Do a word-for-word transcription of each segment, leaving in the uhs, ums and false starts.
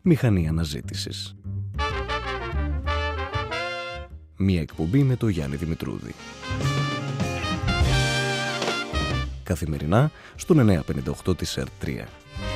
Μηχανή αναζήτησης. Μία εκπομπή με το Γιάννη Δημητρούδη. Καθημερινά στον εννιακόσια πενήντα οκτώ της ερ τρία.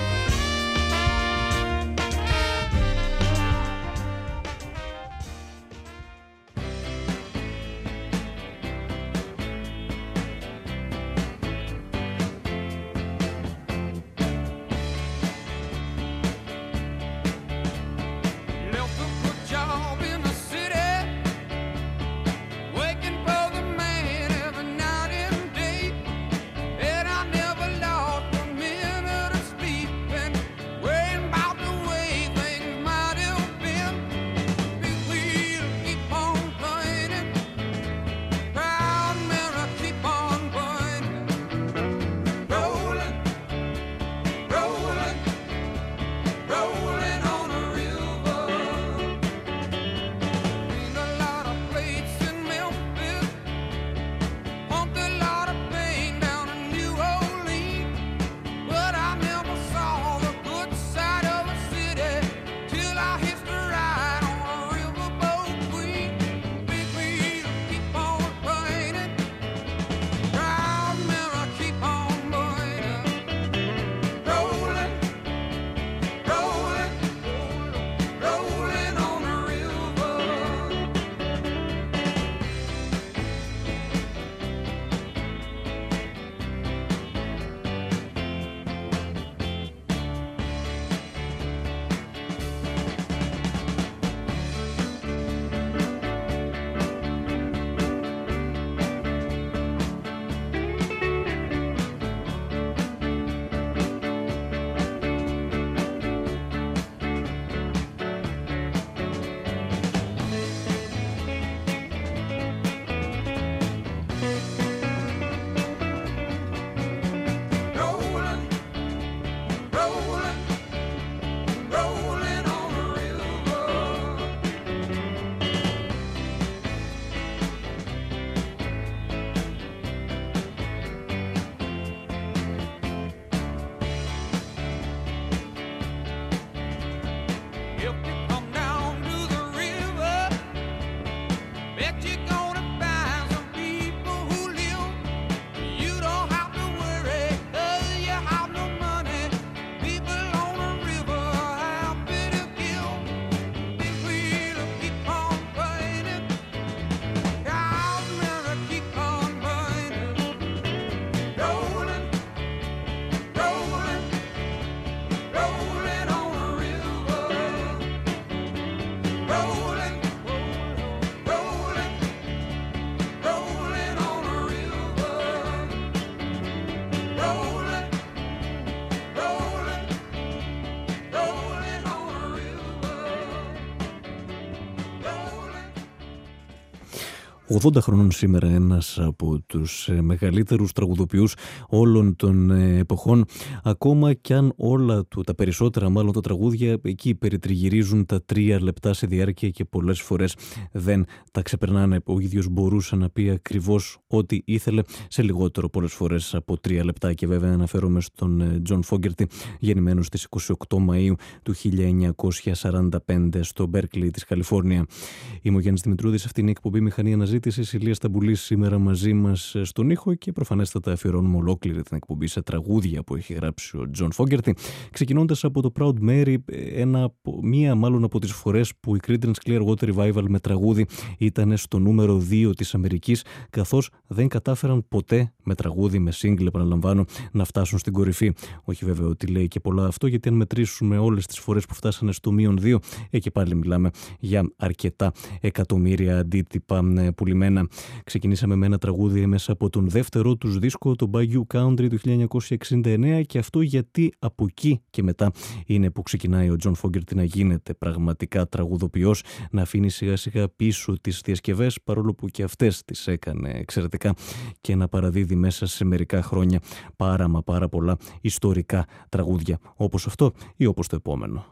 ογδόντα χρονών σήμερα, ένας από τους μεγαλύτερους τραγουδοποιούς όλων των εποχών, ακόμα κι αν όλα του, τα περισσότερα μάλλον τα τραγούδια εκεί περιτριγυρίζουν τα τρία λεπτά σε διάρκεια και πολλές φορές δεν τα ξεπερνάνε. Ο ίδιος μπορούσε να πει ακριβώς ό,τι ήθελε σε λιγότερο πολλές φορές από τρία λεπτά. Και βέβαια αναφέρομαι στον Τζον Φόγκερτι, γεννημένος στις είκοσι οκτώ Μαΐου του χίλια εννιακόσια σαράντα πέντε στο Μπέρκλι της Καλιφόρνια. Είμαι ο Γιάννης Δημητρούδης, αυτή είναι η εκπομπή Μηχανή Αναζήτησης. Ηλίας Σταμπουλής σήμερα μαζί μας στον ήχο και προφανέστατα αφιερώνουμε ολόκληρη την εκπομπή σε τραγούδια που έχει γράψει ο Τζον Φόγκερτι, ξεκινώντας από το Proud Mary, ένα, μία μάλλον από τις φορές που η Creedence Clearwater Revival με τραγούδι ήταν στο νούμερο δύο της Αμερικής, καθώς δεν κατάφεραν ποτέ με τραγούδι, με single επαναλαμβάνω, να φτάσουν στην κορυφή. Όχι βέβαια ότι λέει και πολλά αυτό, γιατί αν μετρήσουμε όλες τις φορές που φτάσανε στο μείον δύο, εκεί πάλι μιλάμε για αρκετά εκατομμύρια αντίτυπα πουλημένα. Ξεκινήσαμε με ένα τραγούδι μέσα από τον δεύτερο τους δίσκο, το Bayou Country του χίλια εννιακόσια εξήντα εννέα, και αυτό γιατί από εκεί και μετά είναι που ξεκινάει ο Τζον Φόγκερτι να γίνεται πραγματικά τραγουδοποιός, να αφήνει σιγά σιγά πίσω τις διασκευές, παρόλο που και αυτές τις έκανε εξαιρετικά, και να παραδίδει μέσα σε μερικά χρόνια πάρα μα πάρα πολλά ιστορικά τραγούδια, όπως αυτό ή όπως το επόμενο.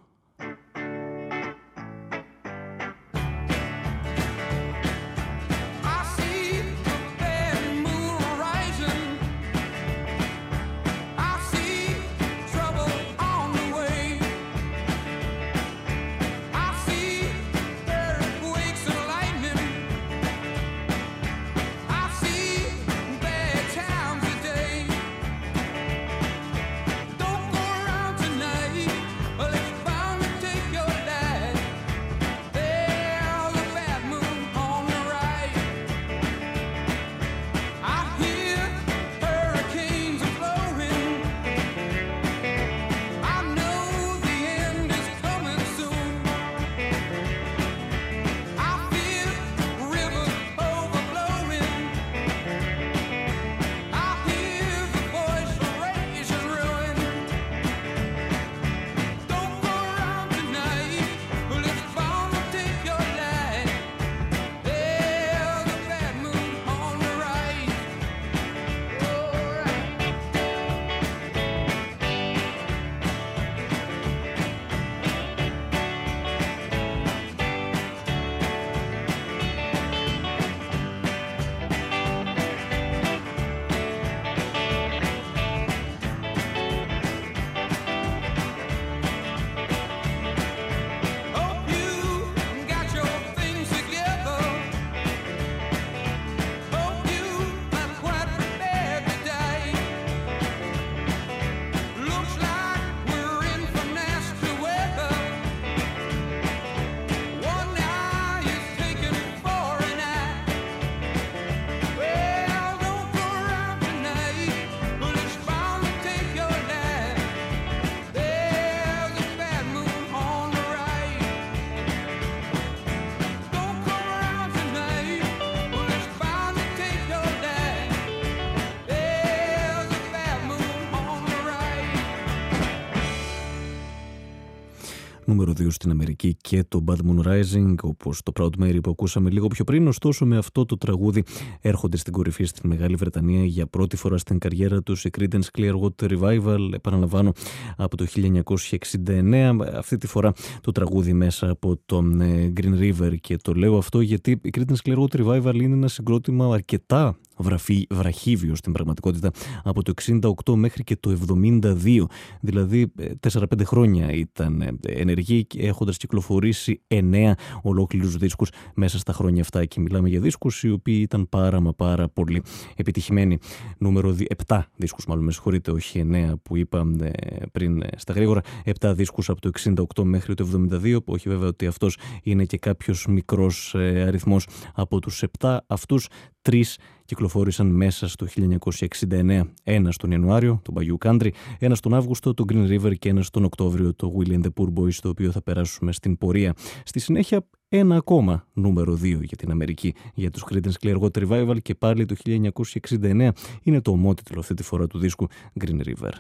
νούμερο δύο στην Αμερική και το Bad Moon Rising, όπως το Proud Mary που ακούσαμε λίγο πιο πριν. Ωστόσο, με αυτό το τραγούδι έρχονται στην κορυφή στην Μεγάλη Βρετανία για πρώτη φορά στην καριέρα τους οι Creedence Clearwater Revival, επαναλαμβάνω, από το χίλια εννιακόσια εξήντα εννέα. Αυτή τη φορά το τραγούδι μέσα από τον Green River, και το λέω αυτό γιατί οι Creedence Clearwater Revival είναι ένα συγκρότημα αρκετά βραφή, βραχύβιο στην πραγματικότητα, από το εξήντα οκτώ μέχρι και το εβδομήντα δύο, δηλαδή τέσσερα πέντε χρόνια ήταν ενεργοί, έχοντας κυκλοφορήσει εννέα ολόκληρους δίσκους μέσα στα χρόνια αυτά, και μιλάμε για δίσκους οι οποίοι ήταν πάρα μα πάρα πολύ επιτυχημένοι. Νούμερο επτά δίσκους, μάλλον με συγχωρείτε, όχι εννέα που είπα πριν στα γρήγορα, επτά δίσκους από το εξήντα οκτώ μέχρι το εβδομήντα δύο, που όχι βέβαια ότι αυτός είναι και κάποιος μικρός αριθμός. Από τους επτά αυτούς, τρεις κυκλοφόρησαν μέσα στο χίλια εννιακόσια εξήντα εννέα. Ένα τον Ιανουάριο, το Bayou Country, ένα τον Αύγουστο, το Green River, και ένα τον Οκτώβριο, το Willie and the Poor Boys, το οποίο θα περάσουμε στην πορεία. Στη συνέχεια, ένα ακόμα νούμερο δύο για την Αμερική, για τους Creedence Clearwater Revival, και πάλι το χίλια εννιακόσια εξήντα εννέα είναι το ομότιτλο αυτή τη φορά του δίσκου, Green River.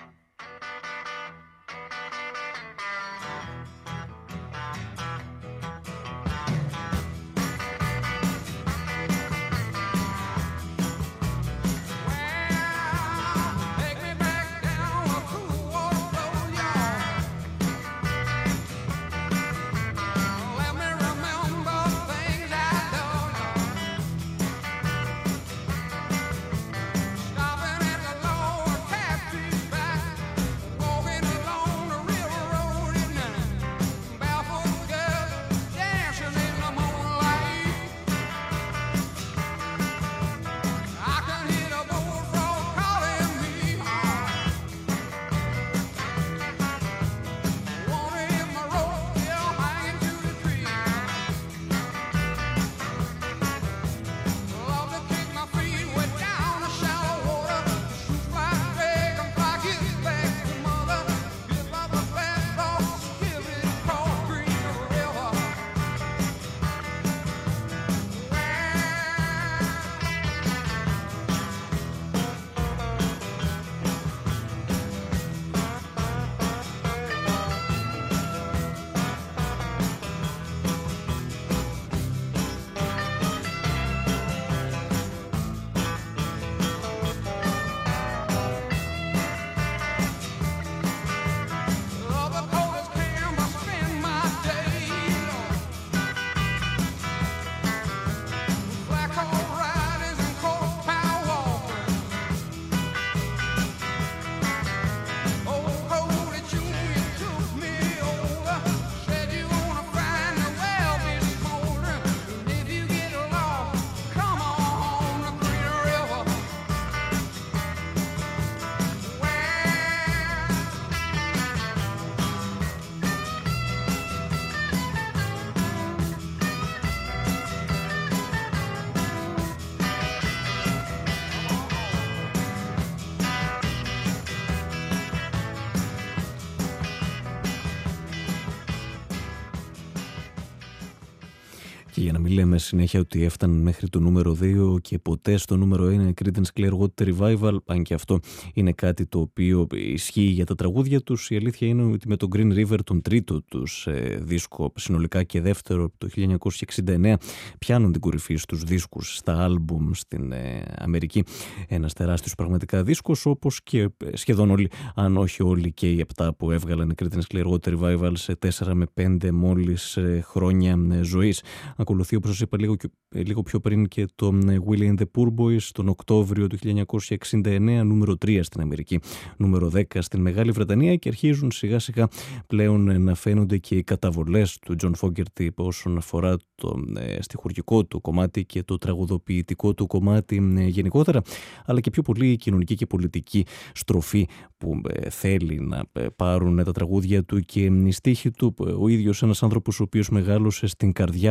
Και για να μην λέμε συνέχεια ότι έφταναν μέχρι το νούμερο δύο και ποτέ στο νούμερο ένα η Creedence Clearwater Revival, αν και αυτό είναι κάτι το οποίο ισχύει για τα τραγούδια τους, η αλήθεια είναι ότι με τον Green River, τον τρίτο τους ε, δίσκο συνολικά και δεύτερο το χίλια εννιακόσια εξήντα εννέα, πιάνουν την κορυφή στους δίσκους, στα άλμπουμ στην ε, Αμερική. Ένας τεράστιος πραγματικά δίσκος, όπως και σχεδόν όλοι, αν όχι όλοι και οι επτά που έβγαλαν η Creedence Clearwater Revival σε τέσσερα με πέντε μόλις ε, χρόνια ε, ζωής. Ακολουθεί, όπως σας είπα λίγο, λίγο πιο πριν, και το Willie and the Poor Boys τον Οκτώβριο του χίλια εννιακόσια εξήντα εννέα, νούμερο τρία στην Αμερική, νούμερο δέκα στην Μεγάλη Βρετανία, και αρχίζουν σιγά σιγά πλέον να φαίνονται και οι καταβολές του John Fogerty όσον αφορά το ε, στιχουργικό του κομμάτι και το τραγουδοποιητικό του κομμάτι ε, γενικότερα, αλλά και πιο πολύ η κοινωνική και πολιτική στροφή που ε, θέλει να ε, πάρουν τα τραγούδια του και οι στίχοι του. Ο ίδιος ένας άνθρωπος ο οποίος μεγάλωσε στην καρδιά του πολέμου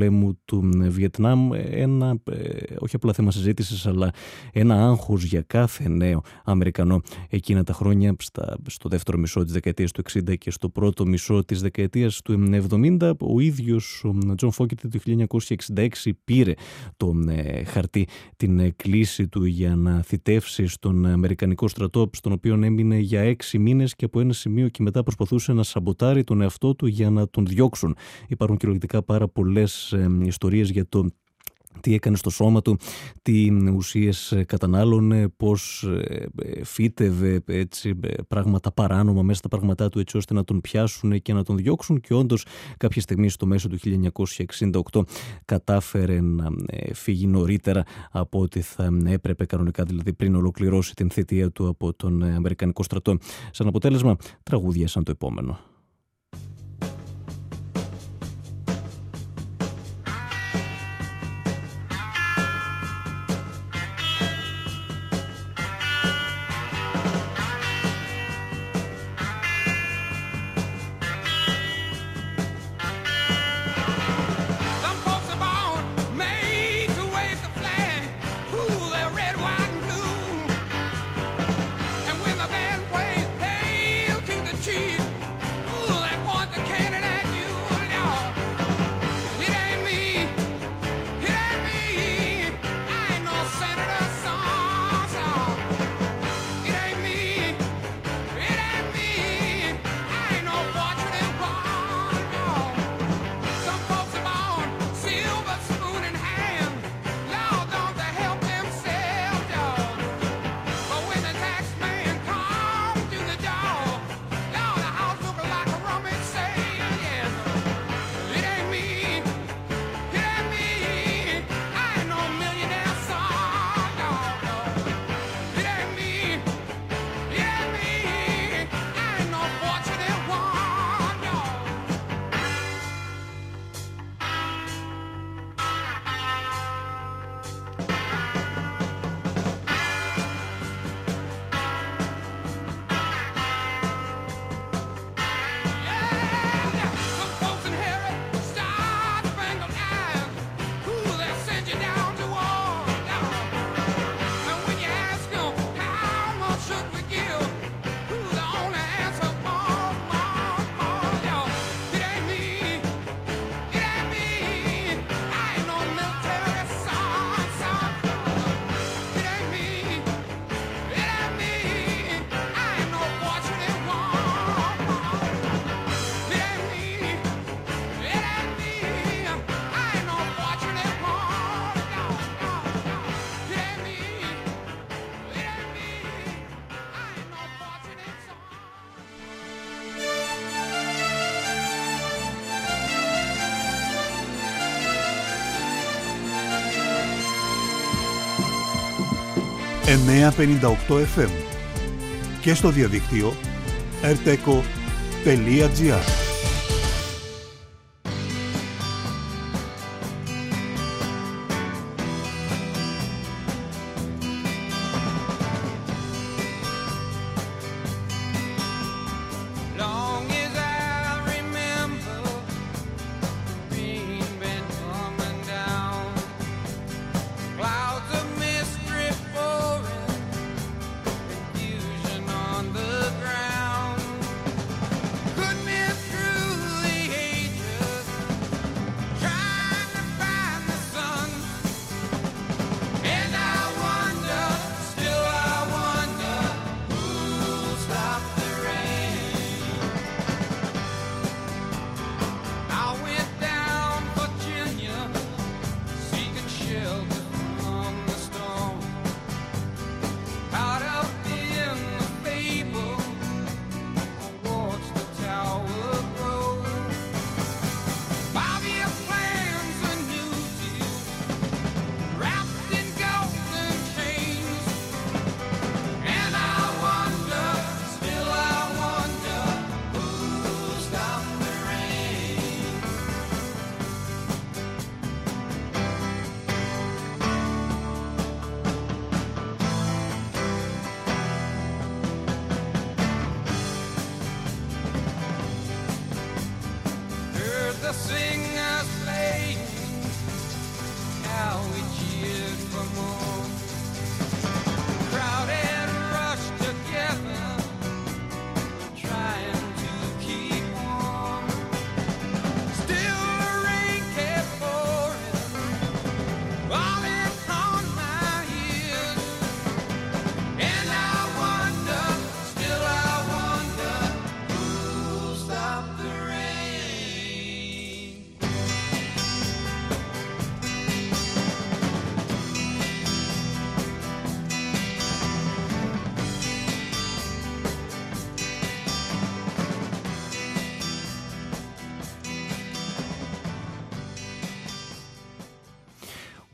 πολέμου του Βιετνάμ. Ένα, όχι απλά θέμα συζήτησης, αλλά ένα άγχος για κάθε νέο Αμερικανό εκείνα τα χρόνια, στα, στο δεύτερο μισό της δεκαετίας του εξήντα και στο πρώτο μισό της δεκαετίας του εβδομήντα. Ο ίδιος ο Τζον Φόκετ το χίλια εννιακόσια εξήντα έξι πήρε το ε, χαρτί, την ε, κλήση του για να θητεύσει στον Αμερικανικό στρατό, στον οποίο έμεινε για έξι μήνες και από ένα σημείο και μετά προσπαθούσε να σαμποτάρει τον εαυτό του για να τον διώξουν. Υπάρχουν κυριολεκτικά πάρα πολλές ε, ιστορίες για το τι έκανε στο σώμα του, τι ουσίες κατανάλωνε, πώς φύτευε έτσι πράγματα παράνομα μέσα στα πράγματά του έτσι ώστε να τον πιάσουν και να τον διώξουν, και όντως κάποια στιγμή στο μέσο του χίλια εννιακόσια εξήντα οκτώ κατάφερε να φύγει νωρίτερα από ό,τι θα έπρεπε κανονικά, δηλαδή πριν ολοκληρώσει την θητεία του από τον Αμερικανικό στρατό. Σαν αποτέλεσμα, τραγούδια σαν το επόμενο. εννιακόσια πενήντα οκτώ εφ εμ και στο διαδίκτυο ερτέκο τελεία τζι άρ. Goodness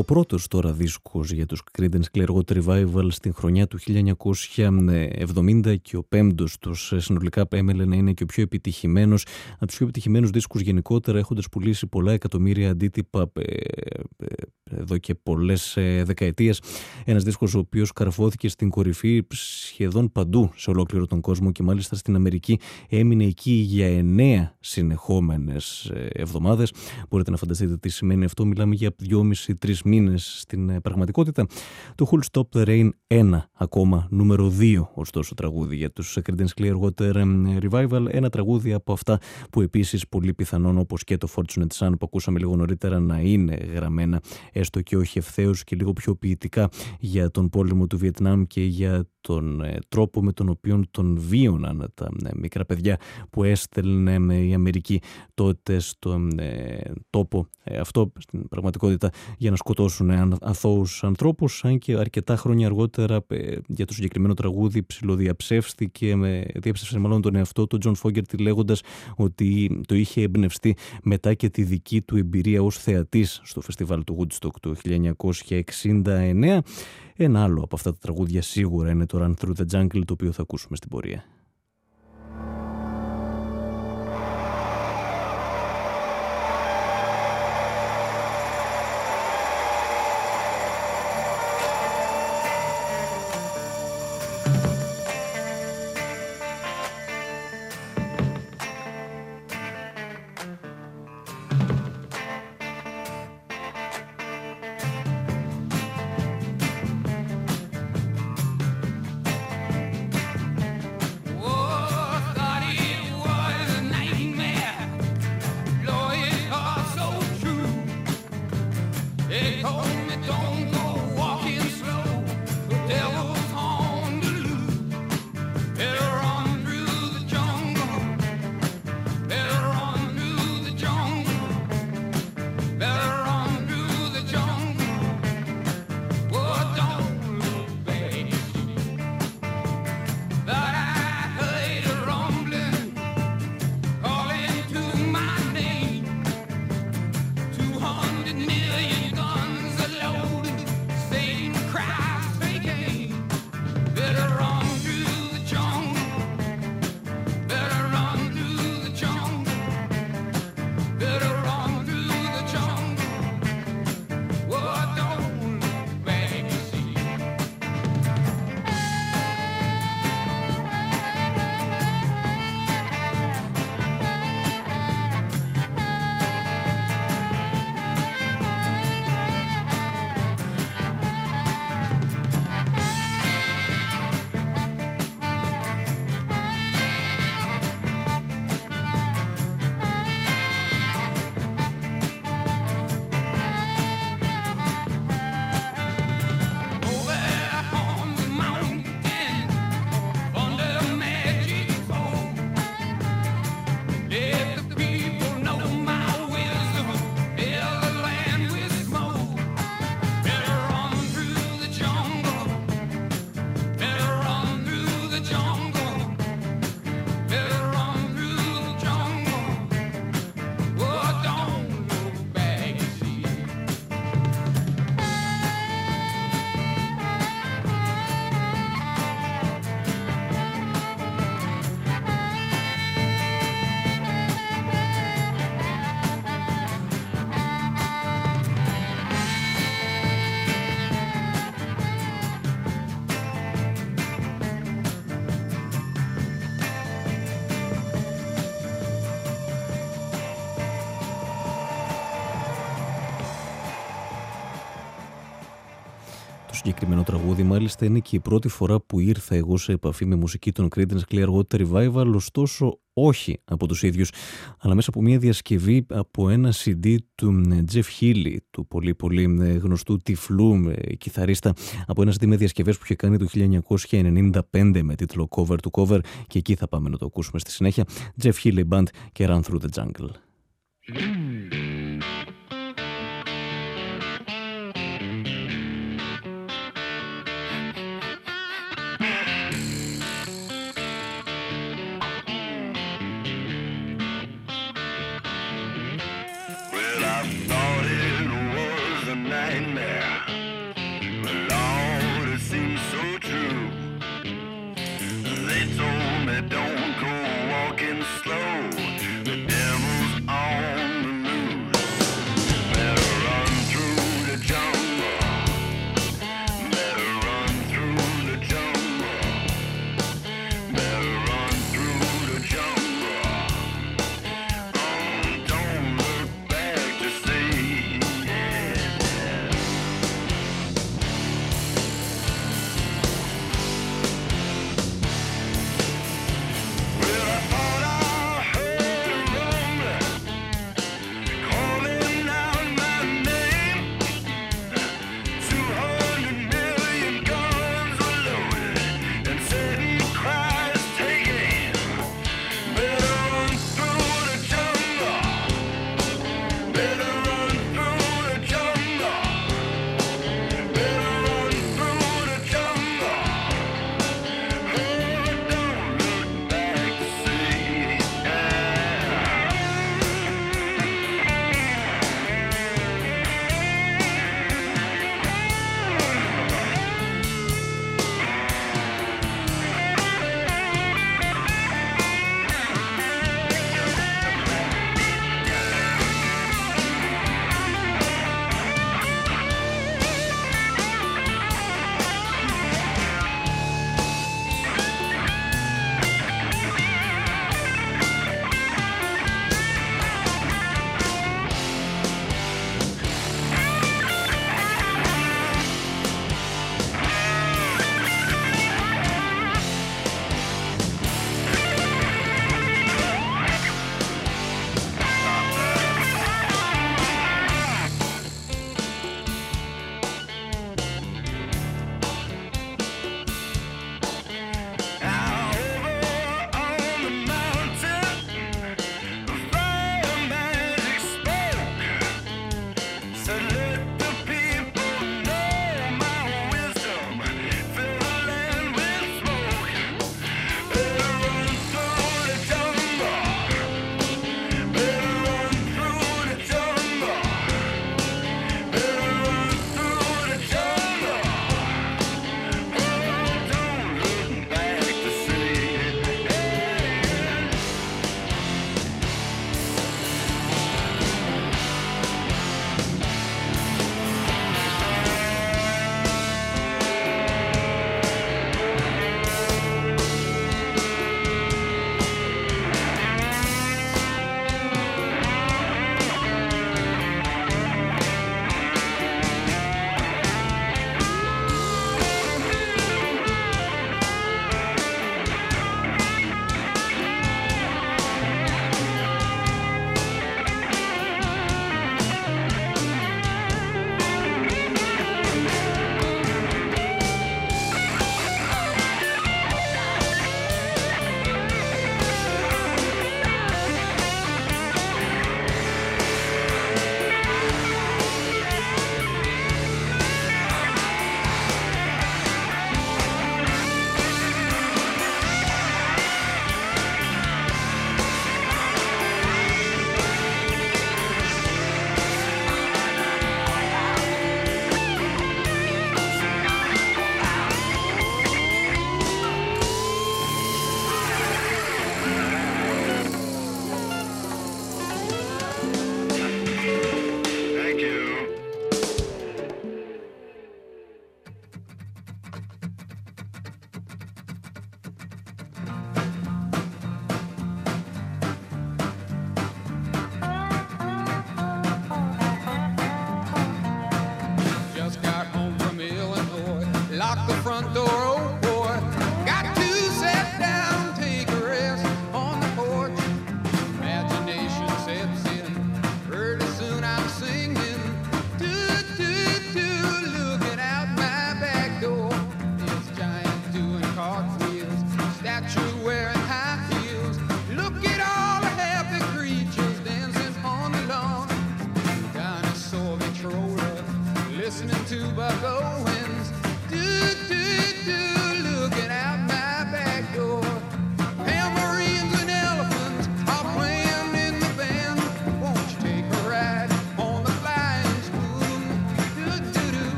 Ο πρώτος τώρα δίσκος για τους Creedence Clearwater Revival στην χρονιά του χίλια εννιακόσια εβδομήντα και ο πέμπτος τους. Συνολικά έμελε να είναι και ο πιο επιτυχημένος, από τους πιο επιτυχημένους δίσκους γενικότερα, έχοντας πουλήσει πολλά εκατομμύρια αντίτυπα εδώ και πολλές δεκαετίες. Ένας δίσκος ο οποίος καρφώθηκε στην κορυφή σχεδόν παντού σε ολόκληρο τον κόσμο και μάλιστα στην Αμερική έμεινε εκεί για εννέα συνεχόμενες εβδομάδες. Μπορείτε να φανταστείτε τι σημαίνει αυτό. Μιλάμε για δυόμισι τρεις μήνες στην πραγματικότητα. Το Who'll Stop the Rain ένα ακόμα, νούμερο δύο ωστόσο τραγούδι για τους Creedence Clearwater Revival. Ένα τραγούδι από αυτά που επίσης πολύ πιθανόν, όπως και το Fortunate Son που ακούσαμε λίγο νωρίτερα, να είναι γραμμένα έστω και όχι ευθέως και λίγο πιο ποιητικά για τον πόλεμο του Βιετνάμ και για τον ε, τρόπο με τον οποίο τον βίωναν τα ε, μικρά παιδιά που έστελνε ε, η Αμερική τότε στον ε, τόπο ε, αυτό στην πραγματικότητα για να σκοτώσουν ε, αθώους ανθρώπους, αν και αρκετά χρόνια αργότερα ε, για το συγκεκριμένο τραγούδι ψιλοδιαψεύστηκε, με, διαψεύσε μάλλον τον εαυτό του Τζον Φόγκερτη, λέγοντας ότι το είχε εμπνευστεί μετά και τη δική του εμπειρία ως θεατής στο φεστιβάλ του Woodstock του χίλια εννιακόσια εξήντα εννέα. Ένα άλλο από αυτά τα τραγούδια σίγουρα είναι το Run Through the Jungle, το οποίο θα ακούσουμε στην πορεία. Συγκεκριμένο τραγούδι μάλιστα είναι και η πρώτη φορά που ήρθα εγώ σε επαφή με μουσική των Creedence Clearwater Revival, ωστόσο όχι από τους ίδιους, αλλά μέσα από μια διασκευή από ένα σι ντι του Jeff Healey, του πολύ πολύ γνωστού τυφλού κιθαρίστα, από ένα σι ντι με διασκευές που είχε κάνει το χίλια εννιακόσια ενενήντα πέντε με τίτλο Cover to Cover, και εκεί θα πάμε να το ακούσουμε στη συνέχεια. Jeff Healey Band και Run Through the Jungle. I thought it was a nightmare.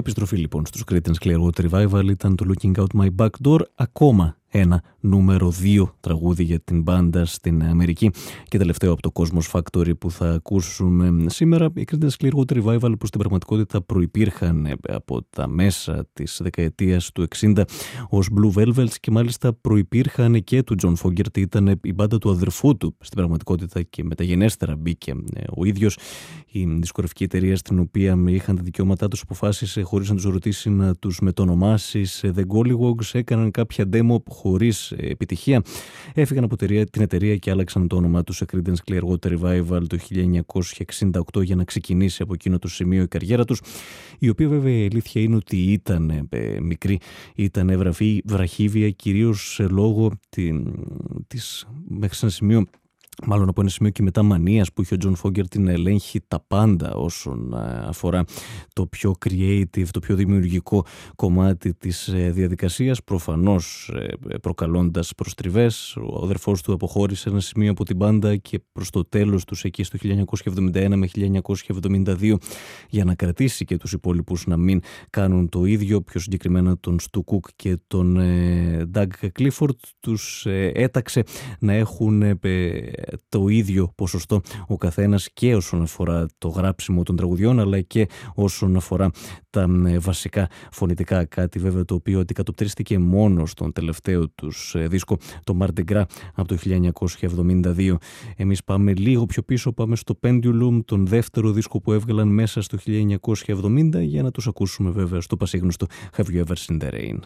Επιστροφή λοιπόν στους Creedence Clearwater Revival ήταν το Looking Out My Back Door, ακόμα ένα νούμερο δύο τραγούδι για την μπάντα στην Αμερική και τελευταίο από το Cosmos Factory που θα ακούσουμε σήμερα. Οι Creedence Clearwater Revival που στην πραγματικότητα προϋπήρχαν από τα μέσα της δεκαετίας του εξήντα ως Blue Velvets και μάλιστα προϋπήρχαν και του John Fogerty, ήταν η μπάντα του αδερφού του στην πραγματικότητα και μεταγενέστερα μπήκε ο ίδιος. Η δισκογραφική εταιρεία στην οποία είχαν τα δικαιώματά τους αποφάσισε χωρίς να τους ρωτήσει να τους μετονομάσει σε The Gollywogs, έκαναν κάποια demo χωρίς επιτυχία, έφυγαν από την εταιρεία και άλλαξαν το όνομά τους σε Creedence Clearwater Revival το χίλια εννιακόσια εξήντα οκτώ για να ξεκινήσει από εκείνο το σημείο η καριέρα τους, η οποία βέβαια η αλήθεια είναι ότι ήταν ε, μικρή, ήταν βραχή, βραχύβια κυρίως λόγω της μέχρι σε ένα σημείο, μάλλον από ένα σημείο και μετά μανίας που είχε ο John Fogerty να ελέγχει τα πάντα όσον αφορά το πιο creative, το πιο δημιουργικό κομμάτι της διαδικασίας, προφανώς προκαλώντας προστριβές. Ο αδερφός του αποχώρησε ένα σημείο από την μπάντα και προς το τέλος τους εκεί στο χίλια εννιακόσια εβδομήντα ένα με χίλια εννιακόσια εβδομήντα δύο για να κρατήσει και τους υπόλοιπους να μην κάνουν το ίδιο, πιο συγκεκριμένα τον Stu Cook και τον Doug Clifford, τους έταξε να έχουν το ίδιο ποσοστό ο καθένας και όσον αφορά το γράψιμο των τραγουδιών αλλά και όσον αφορά τα βασικά φωνητικά, κάτι βέβαια το οποίο αντικατοπτρίστηκε μόνο στον τελευταίο τους δίσκο, το Mardi Gras από το χίλια εννιακόσια εβδομήντα δύο. Εμείς πάμε λίγο πιο πίσω, πάμε στο Pendulum, τον δεύτερο δίσκο που έβγαλαν μέσα στο χίλια εννιακόσια εβδομήντα, για να τους ακούσουμε βέβαια στο πασίγνωστο Have You Ever Seen the Rain.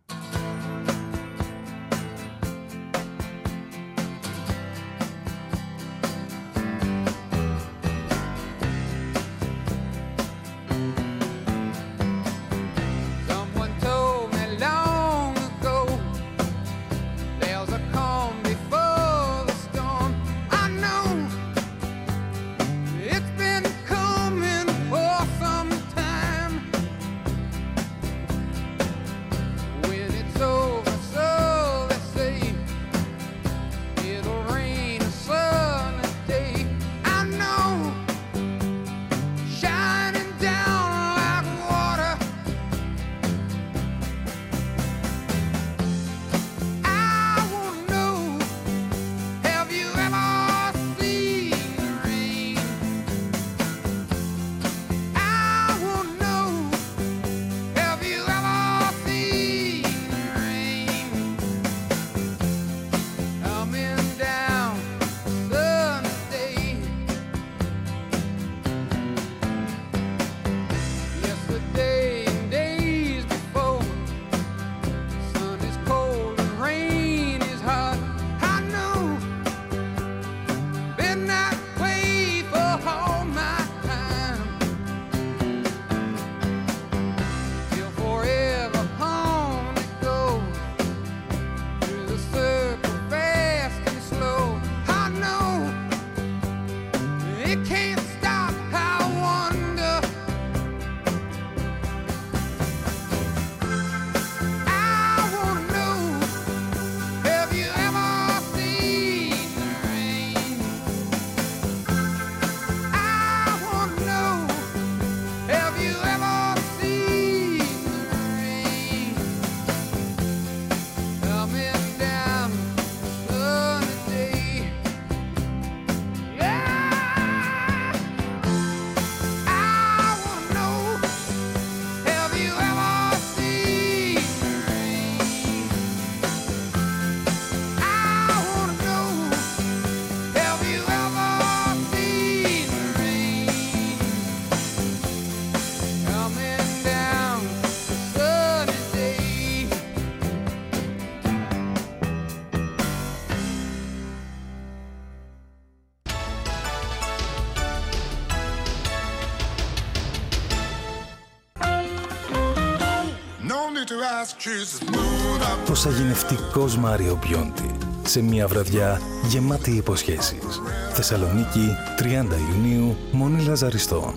Ο σαγηνευτικός Μάριο Μπιόντι σε μια βραδιά γεμάτη υποσχέσεις. Θεσσαλονίκη, τριάντα Ιουνίου, Μονή Λαζαριστών.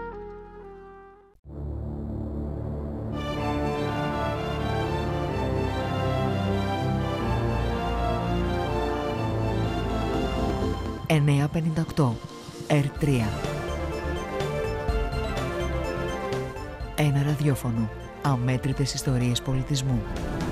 εννιακόσια πενήντα οκτώ, Ερ τρία. Ένα ραδιόφωνο. Αμέτρητες ιστορίες πολιτισμού.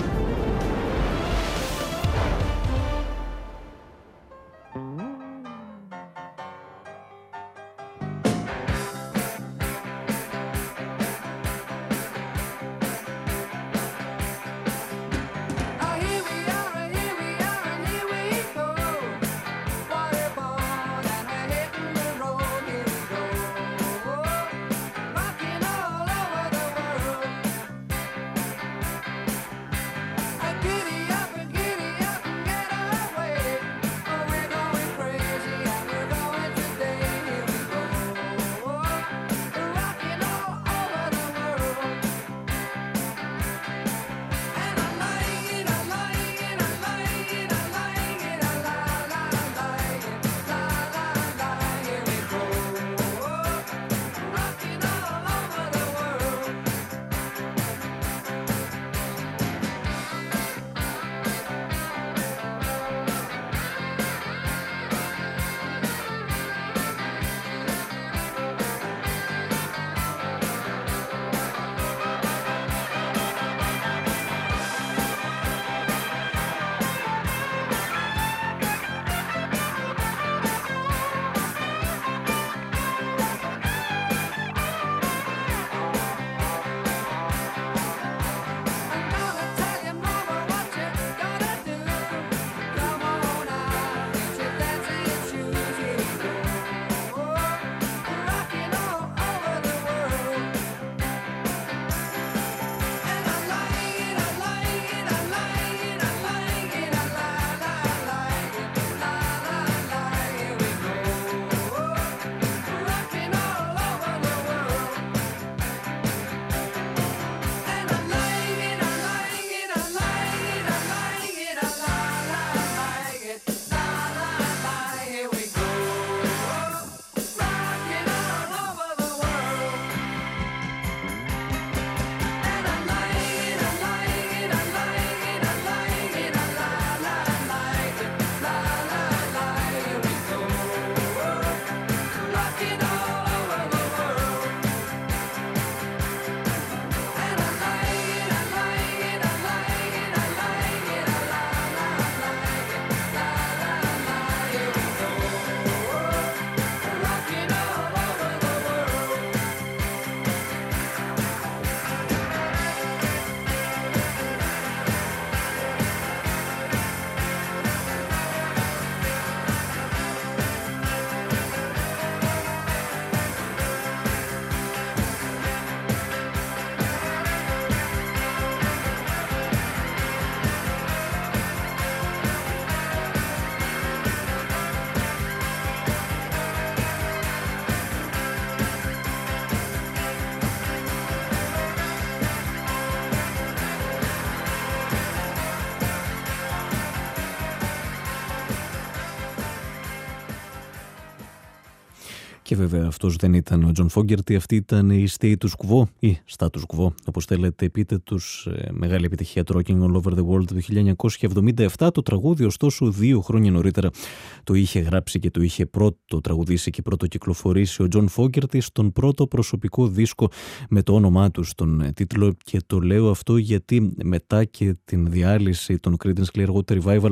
Και βέβαια αυτός δεν ήταν ο Τζον Φόγκερτι, αυτή ήταν η Status Quo ή Status Quo, όπως θέλετε πείτε τους, μεγάλη επιτυχία του Rocking All Over the World το χίλια εννιακόσια εβδομήντα επτά. Το τραγούδι ωστόσο δύο χρόνια νωρίτερα το είχε γράψει και το είχε πρώτο τραγουδήσει και πρώτο κυκλοφορήσει ο Τζον Φόγκερτι στον πρώτο προσωπικό δίσκο με το όνομά του στον τίτλο, και το λέω αυτό γιατί μετά και την διάλυση των Creedence Clearwater Revival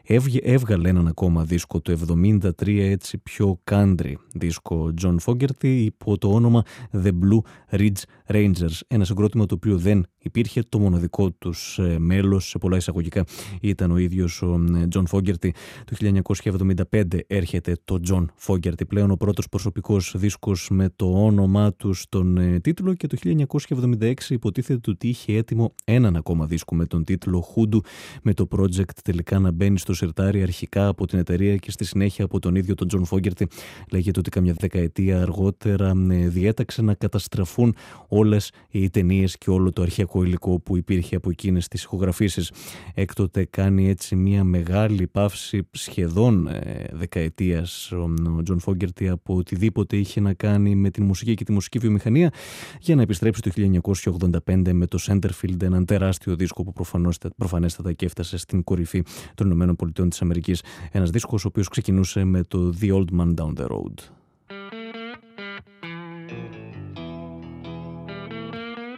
έβγαλε έναν ακόμα δίσκο το εβδομήντα τρία, έτσι πιο country δίσκο John Fogerty υπό το όνομα The Blue Ridge Rangers, ένα συγκρότημα το οποίο δεν υπήρχε, το μοναδικό τους μέλος σε πολλά εισαγωγικά ήταν ο ίδιος ο John Fogerty. Το χίλια εννιακόσια εβδομήντα πέντε έρχεται το John Fogerty, πλέον ο πρώτος προσωπικός δίσκος με το όνομά του στον τίτλο, και το χίλια εννιακόσια εβδομήντα έξι υποτίθεται ότι είχε έτοιμο έναν ακόμα δίσκο με τον τίτλο Hoodoo, με το project τελικά να μπαίνει στο σιρτάρι αρχικά από την εταιρεία και στη συνέχεια από τον ίδιο τον John Fogerty. Λέγεται ότι καμιά δεκαετία αργότερα διέταξε να καταστραφούν όλες οι ταινίες και όλο το αρχαιακό υλικό που υπήρχε από εκείνες τις ηχογραφήσεις. Έκτοτε κάνει έτσι μια μεγάλη παύση σχεδόν δεκαετίας ο John Fogerty από οτιδήποτε είχε να κάνει με την μουσική και τη μουσική βιομηχανία, για να επιστρέψει το χίλια εννιακόσια ογδόντα πέντε με το Centerfield, έναν τεράστιο δίσκο που προφανέστατα και έφτασε στην κορυφή των Ηνωμένων Πολιτειών της Αμερικής. Ένας δίσκος ο οποίος ξεκινούσε με το The Old Man Down the Road.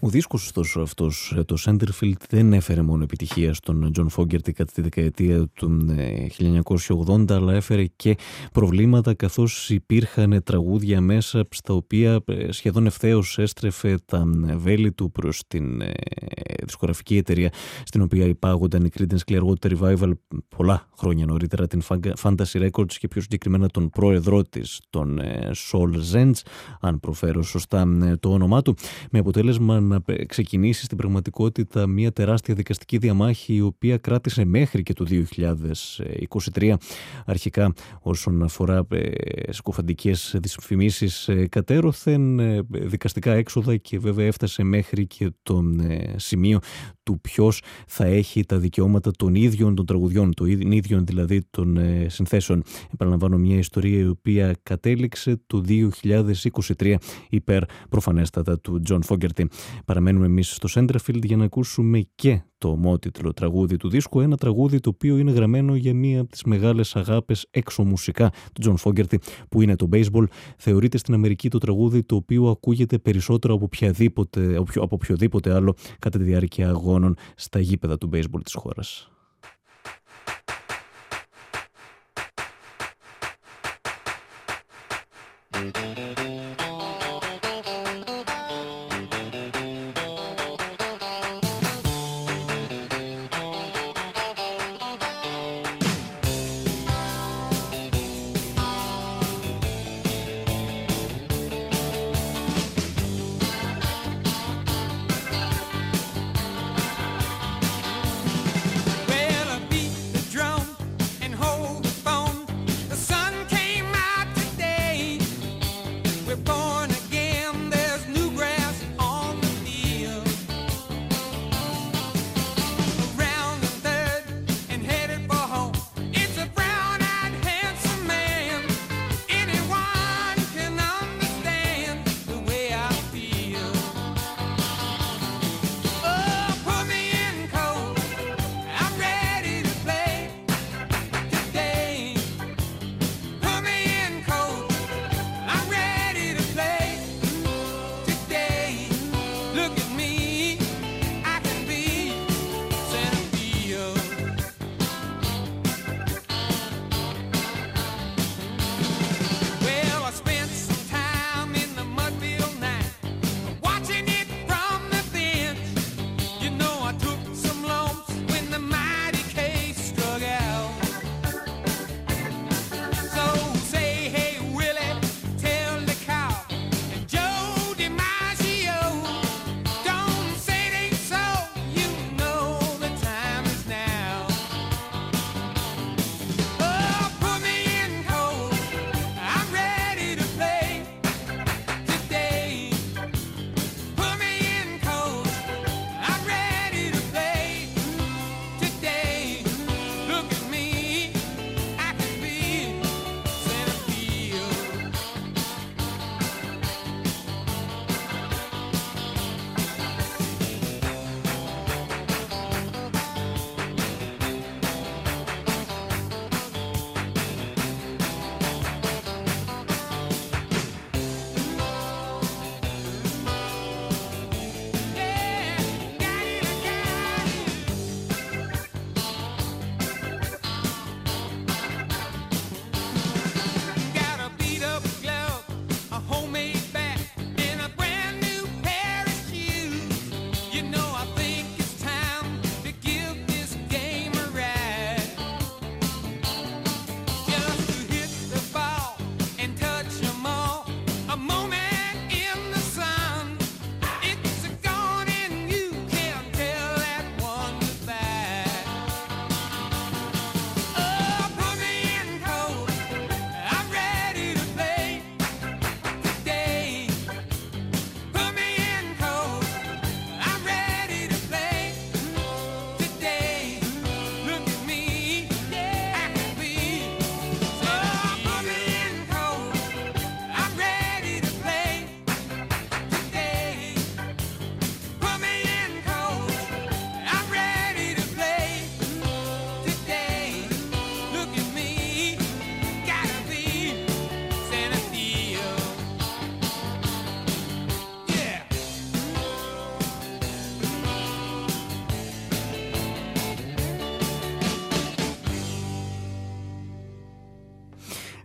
Ο δίσκος ωστόσο αυτός, το Centerfield, δεν έφερε μόνο επιτυχία στον John Fogerty κατά τη δεκαετία του χίλια εννιακόσια ογδόντα, αλλά έφερε και προβλήματα, καθώς υπήρχαν τραγούδια μέσα στα οποία σχεδόν ευθέως έστρεφε τα βέλη του προς την δισκογραφική εταιρεία στην οποία υπάγονταν η Creedence Clearwater Revival πολλά χρόνια νωρίτερα, την Fantasy Records, και πιο συγκεκριμένα τον πρόεδρό της, τον Saul Zaentz, αν προφέρω σωστά το όνομά του, με αποτέλεσμα να ξεκινήσει στην πραγματικότητα μια τεράστια δικαστική διαμάχη, η οποία κράτησε μέχρι και το δύο χιλιάδες είκοσι τρία. Αρχικά όσον αφορά σκοφαντικές δυσφημίσεις κατέρωθεν, δικαστικά έξοδα, και βέβαια έφτασε μέχρι και τον σημείο του ποιος θα έχει τα δικαιώματα των ίδιων των τραγουδιών, των ίδιων δηλαδή των συνθέσεων. Επαναλαμβάνω, μια ιστορία η οποία κατέληξε το δύο χιλιάδες είκοσι τρία υπέρ προφανέστατα του John Fogerty. Παραμένουμε εμείς στο Centerfield για να ακούσουμε και το ομότιτλο τραγούδι του δίσκου, ένα τραγούδι το οποίο είναι γραμμένο για μία από τις μεγάλες αγάπες έξω μουσικά του John Fogerty, που είναι το baseball. Θεωρείται στην Αμερική το τραγούδι το οποίο ακούγεται περισσότερο από οποιαδήποτε, από οποιοδήποτε άλλο κατά τη διάρκεια αγώνων στα γήπεδα του baseball της χώρας.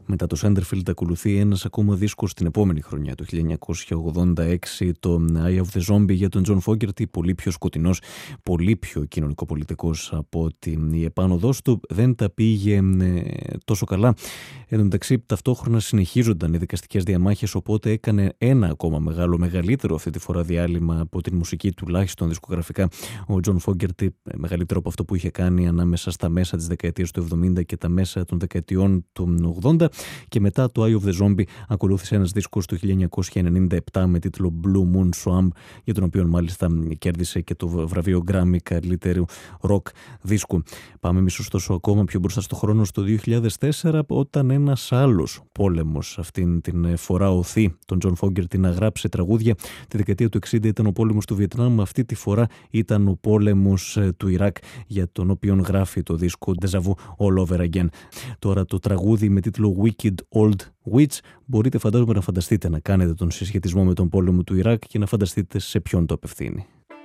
Μετά το Σέντερφιλντ ακολουθεί ένας ακόμα δίσκος την επόμενη χρονιά, το χίλια εννιακόσια ογδόντα έξι, το Eye of the Zombie για τον Τζον Φόγκερτι, πολύ πιο σκοτεινός, πολύ πιο κοινωνικοπολιτικός από την η επάνωδός του. Δεν τα πήγε ε, τόσο καλά. Εν τω μεταξύ, ταυτόχρονα συνεχίζονταν οι δικαστικές διαμάχες, οπότε έκανε ένα ακόμα μεγάλο, μεγαλύτερο αυτή τη φορά διάλειμμα από την μουσική, τουλάχιστον δισκογραφικά, ο Τζον Φόγκερτι, μεγαλύτερο από αυτό που είχε κάνει ανάμεσα στα μέσα της δεκαετίας του εβδομήντα και τα μέσα των δεκαετιών του ογδόντα. Και μετά το Eye of the Zombie ακολούθησε ένας δίσκος του χίλια εννιακόσια ενενήντα επτά με τίτλο Blue Moon Swamp, για τον οποίο μάλιστα κέρδισε και το βραβείο Grammy καλύτερου rock δίσκου. Πάμε εμείς ωστόσο ακόμα πιο μπροστά στο χρόνο, στο δύο χιλιάδες τέσσερα, όταν ένας άλλος πόλεμος αυτήν την φορά οθεί τον Τζον Φόγκερτι να γράψει τραγούδια. Τη δεκαετία του εξήντα ήταν ο πόλεμος του Βιετνάμ, αυτή τη φορά ήταν ο πόλεμος του Ιράκ, για τον οποίο γράφει το δίσκο Deja Vu All Over Again. Τώρα το τραγούδι με τίτλο Wicked Old Witch, μπορείτε φαντάζομαι να φανταστείτε, να κάνετε τον συσχετισμό με τον πόλεμο του Ιράκ και να φανταστείτε σε ποιον το απευθύνει.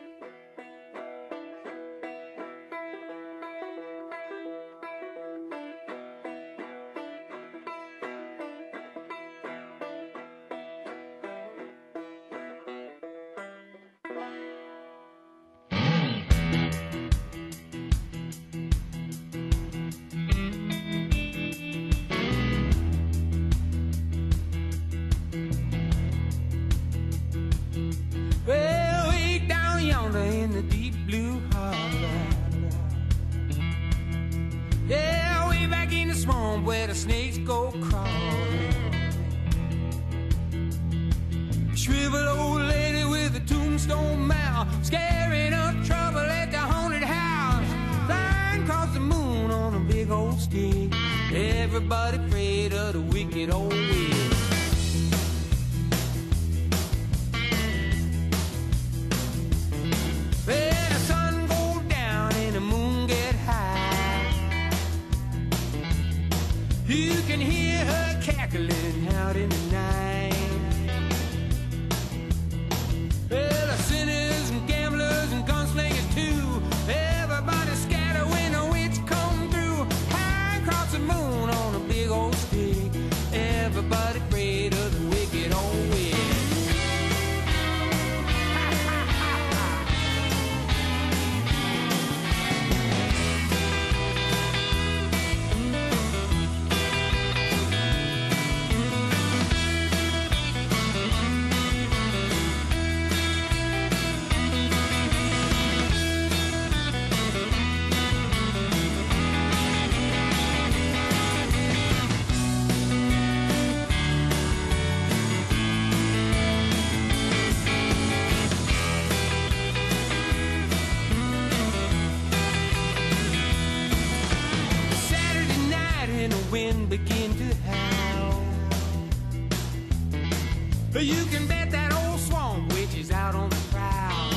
You can bet that old swamp witch is out on the prowl.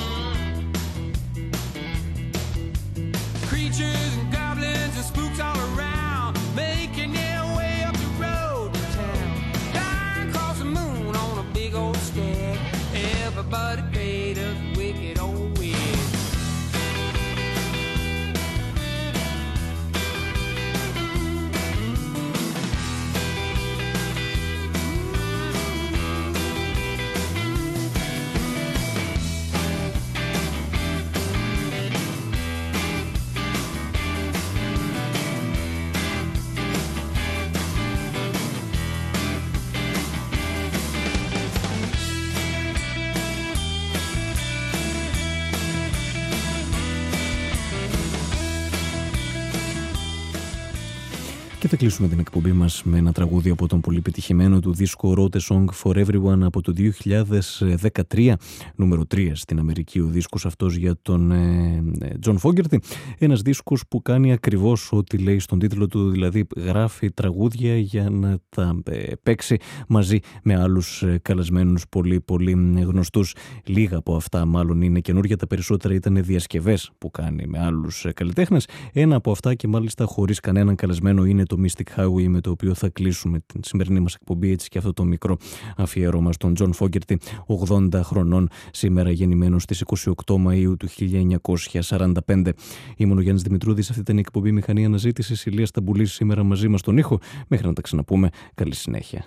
Creatures and goblins and spooks all around, making their way up the road to town. Down across the moon on a big old stag, everybody paid a wicked old witch. Και θα κλείσουμε την εκπομπή μας με ένα τραγούδι από τον πολύ πετυχημένο του δίσκο Wrote a Song for Everyone από το δύο χιλιάδες δεκατρία, νούμερο τρία στην Αμερική ο δίσκος αυτός για τον Τζον Φόγκερτι. Ένας δίσκος που κάνει ακριβώς ό,τι λέει στον τίτλο του, δηλαδή γράφει τραγούδια για να τα ε, παίξει μαζί με άλλους ε, καλεσμένους πολύ πολύ γνωστούς. Λίγα από αυτά μάλλον είναι καινούργια, τα περισσότερα ήταν διασκευές που κάνει με άλλους ε, καλλιτέχνες. Ένα από αυτά και μάλιστα χωρίς κανέναν καλεσμένο είναι το το Mystic Highway, με το οποίο θα κλείσουμε την σημερινή μας εκπομπή, έτσι και αυτό το μικρό αφιέρωμα στον John Fogerty, ογδόντα χρονών σήμερα, γεννημένος στις είκοσι οκτώ Μαΐου του χίλια εννιακόσια σαράντα πέντε. Ήμουν ο Γιάννης Δημητρούδης, αυτή ήταν η εκπομπή Μηχανή Αναζήτησης. Ηλίας Σταμπουλής σήμερα μαζί μας στον ήχο. Μέχρι να τα ξαναπούμε, καλή συνέχεια.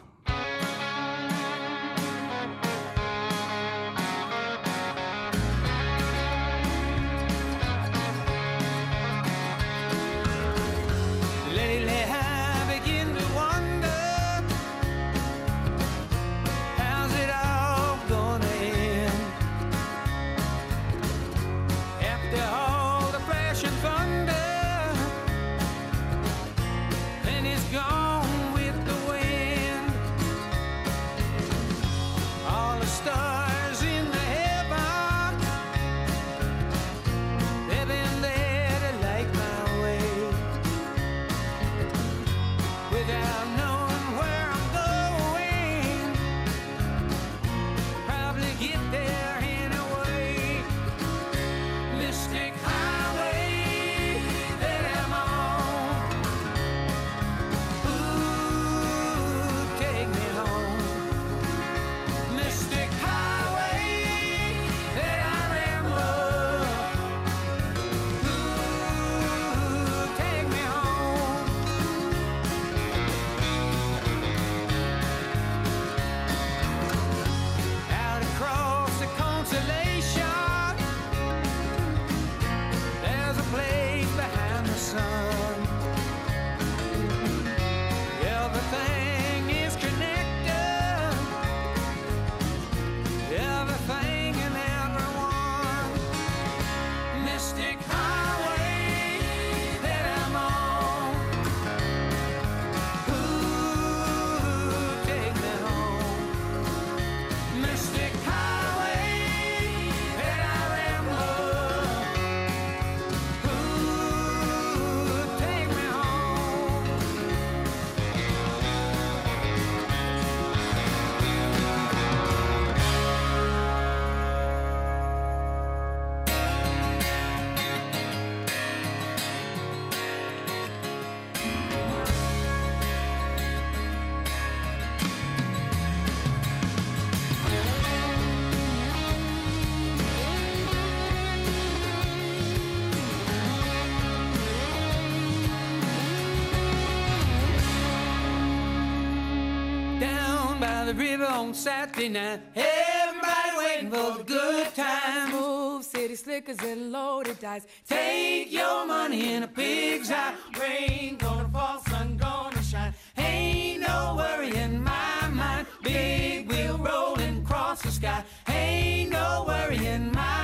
the river on Saturday night. Everybody waiting for the good time. Move city slickers and loaded dice. Take your money in a pig's eye. Rain gonna fall, sun gonna shine. Ain't no worry in my mind. Big wheel rolling across the sky. Ain't no worry in my